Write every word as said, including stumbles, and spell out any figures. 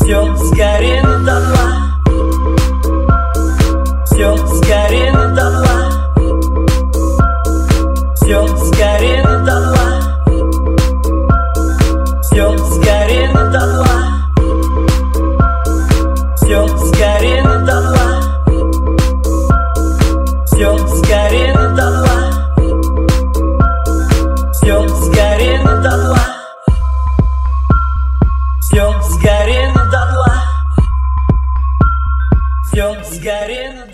Все сгорело дотла, все сгорело дотла, все сгорело дотла, все сгорело дотла, все сгорело дотла, все сгорело дотла, все сгорело дотла, все сгорело дотла, все сгорело.